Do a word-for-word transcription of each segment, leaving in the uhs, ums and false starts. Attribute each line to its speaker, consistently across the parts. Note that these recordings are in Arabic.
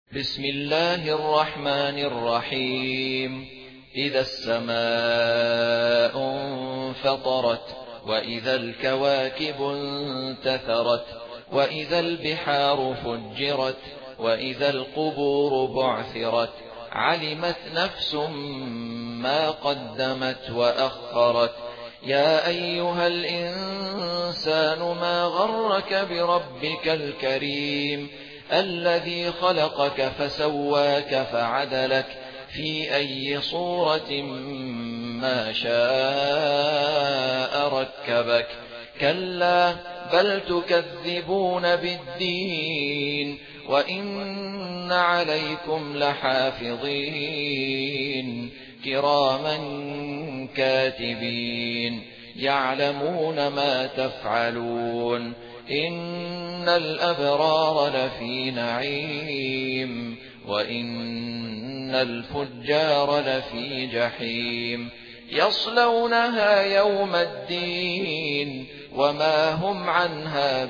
Speaker 1: بسم الله الرحمن الرحيم. إذا السماء انفطرت وإذا الكواكب انتثرت وإذا البحار فجرت وإذا القبور بعثرت علمت نفس ما قدمت وأخرت. يا أيها الإنسان ما غرك بربك الكريم الذي خلقك فسواك فعدلك في أي صورة ما شاء ركبك. كلا بل تكذبون بالدين وإن عليكم لحافظين كراما كاتبين يعلمون ما تفعلون. إن الأبرار لفي نعيم وإن الفجار لفي جحيم يصلونها يوم الدين وما هم عنها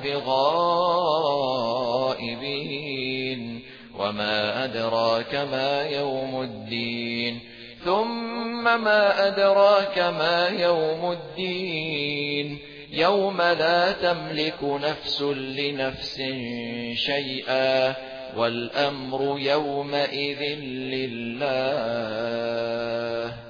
Speaker 1: بغائبين. وما أدراك ما يوم الدين ثم ما أدراك ما يوم الدين يوم لا تملك نفس لنفس شيئا والأمر يومئذ لله.